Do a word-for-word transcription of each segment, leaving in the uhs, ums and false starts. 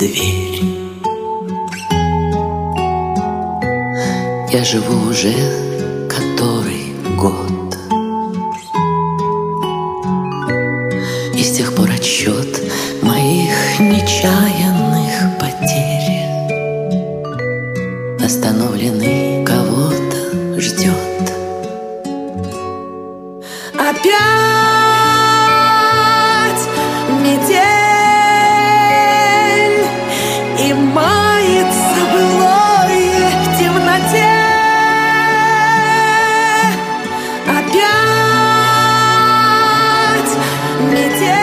дверь. Я живу уже который год, и с тех пор отсчет моих нечаянных потерь остановленный кого-то ждет. Опять метель, и мается былое в темноте. Опять метель,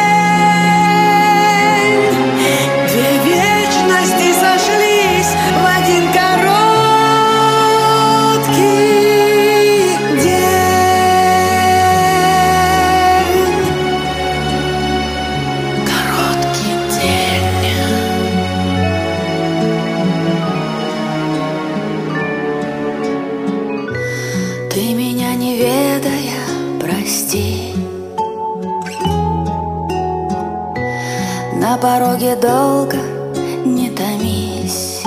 две вечности сошлись в один короткий день. Короткий день. Ты меня не ведая, прости. На пороге долго не томись,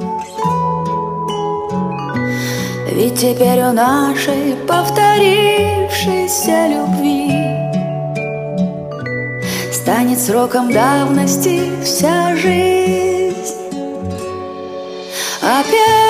ведь теперь у нашей повторившейся любви станет сроком давности вся жизнь. Опять